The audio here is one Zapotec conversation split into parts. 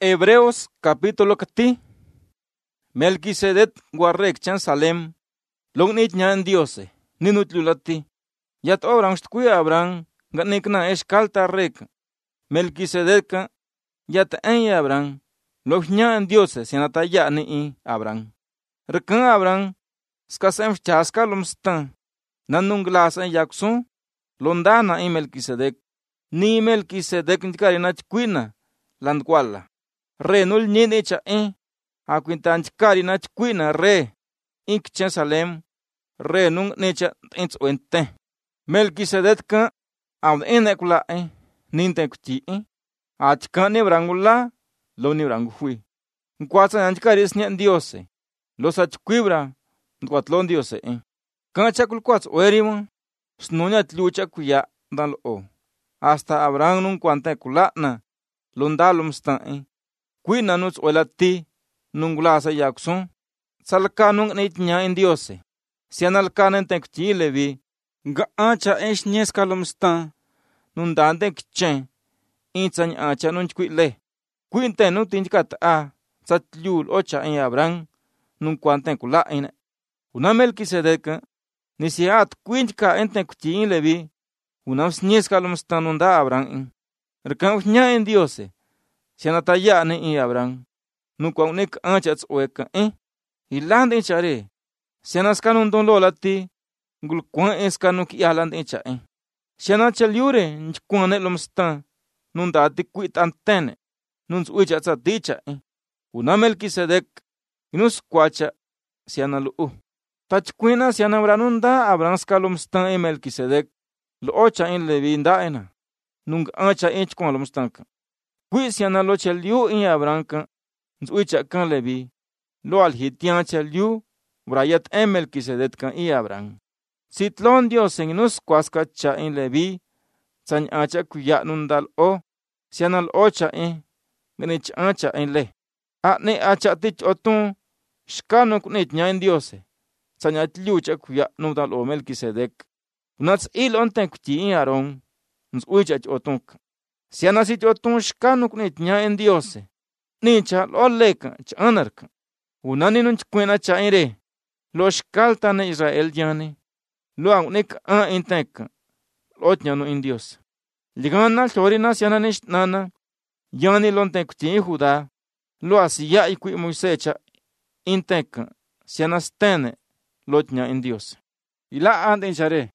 Hebreos capítulo kati. Melquisedec guarrek chan Salem. Lognit nyan Diose. Ninut lulati. Yat obrang shtkuya abrang. Gatnikna eskalta rek. Melquisedec yat en abrang. Log nyan Diose sinata ya ni abrang. Rekan abrang. Skasem chaska lumstan. Nanung glasa yaksun. Londana i Melquisedec. Ni Melquisedec nkarina chkuina. Landkwala. Re nul nyin echa a quintan chkari na chkwina re ink chen Salem re nung necha ents oente Melquisedec ka aun enekula ninte kuti a chkane brangula lo ni brangu hui nkwatsa anchkari snya Diose los achkwibra nkwatlon Diose kan chakul kwats oerimo snunya tlucha kuya dan lo hasta abrang nung kwante kulana londalum stan Quina nuts olati nunglasa yakson salkanung neitnya en Diose sianalkanen tekti levi ga acha esnyeskalum stan nundante kchen insan acha nunchkwile quinte nu tinkat satlyul ocha en Abraham nun kwante kula ine una Melquisedec nisiat quintka entekti levi una snyeskalum stan nunda Abraham rekan nya en Diose sianataya ni Abraham nukwa nek anchats oeka ilande chare sianaskanun don lolati ngulkwan eskanuk yalande cha siana chalyure nkwane lomstan nunda tikwit antene nuns uicha tsaticha una Melquisedec inus kwacha siana lu tachkwina siana branunda Abraham skalomstan Melquisedec lo ocha in levi ndaena nung ancha kwon lomstan Quisiana lo cheliu in Abraham nzuicha kan levi lo alhitian cheliu brayat Melquisedec kan i Abraham sitlon Dios en nus kwaska cha in levi san acha kuya nundal o sianal ocha ganich acha in le ne acha tich otun shkano kunit nya en Dios san atlucha kuya nundal o Melquisedec nats ilon ten kuti in Aaron nzuicha otun siana sitio tun shkanuk nit nya en Diose nicha lo leka chanarka unani nun chkwena cha ire lo shkalta na Israel yani lo anek intek lo nyano en Dios ligana florina siana nana yani lonte kuti Judá lo asia ikui Moisecha intek siana stene lo nya en Dios ila anden chare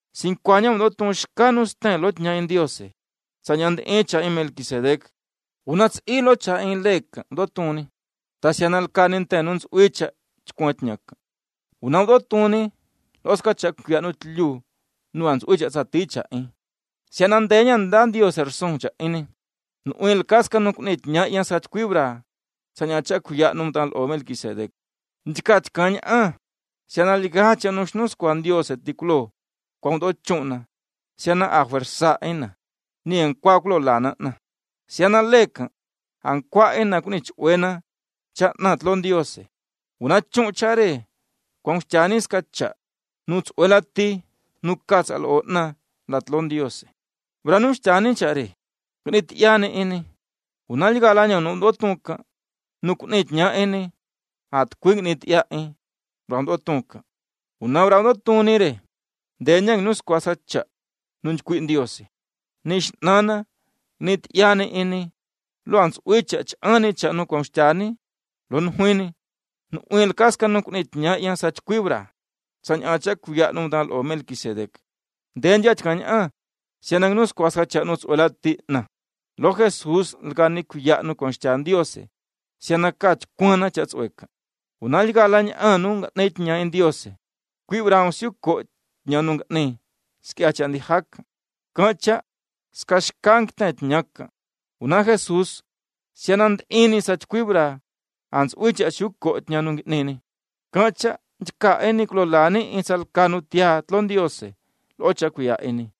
5 años no tun shkanus ten lo nya en Diose Sañand echa en Melquisedec, unats ilo cha en lek dotuni, tasianal kanin tenuns uicha chkwatnyak. Unam dotuni, los kachak kyanut liu, nuans uicha saticha Sianandeñan dan Dios ersoncha nuil kaska nuknit nya yan sachkwibra, sañacha kuyanum tal o Melquisedec. Nchikach kanya sianaligacha nusnus kwan Dios etikulo, cuando chuna, siana afuerza ni en kwaklo lana na siana leka an kwa ena kunich wena cha natlon Diose una chunchare con chanis kacha nuts welati nukas al ona latlon Diose branus chani chare kunit yane una ligalaña no dotunka nukunit nya at kwinit ya brando tunka una brando tunire deñan nus kwasacha nunch kwin Diose nish nana nit yane lo ans uicha chane cha no konstani lon huini no uil kaska no kunit nya yan sach kwibra san acha kuya no dal o Melquisedec denja chkanya sianang nos kwasa cha nos olati na lo Jesus lgani kuya no konstan Diose sianaka chkwana cha tsweka unal galanya anu nit nya en Diose kwibra usiu ko nya no ne skiacha ndi hak kacha skashkanknet nyaka una Jesus sianand sachkwibra ans uicha shukko nyanung nene kacha chka klolani insal kanutia tlon Diose locha kuya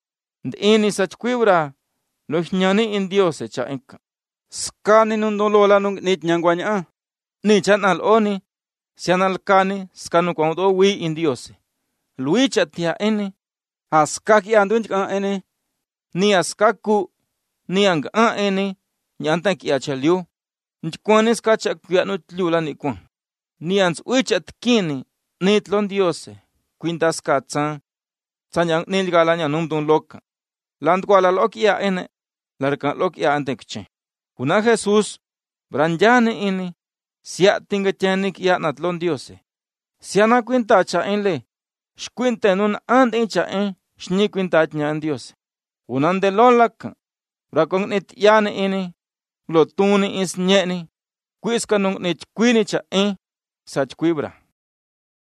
sachkwibra lo nyani in Diose cha enka skani nundolola nung nit nyangwanya ni chanal oni sianal kani skanu kwando wi in Diose luicha tia askaki andun ka ni askaku ni ang nyanta ki achaliu Nchikuanis kacha kuyanut llula ni kuan. Ni ans uichat kini, ni tlon Diose, quintas katsan, sanyang nilgala nyanumdun loka. Landguala lok ya ene, larkan lok ya antekche. Kuna Jesús, branyane ini, siya tingatyanik ya natlon Diose. Siya quintacha enle, shquintenun antincha en, shni quintach nyan Diose. Unan de lolak, brakong nit yane ini, glotuni is nyeni, quiskanung nit quinicha en, sach quibra.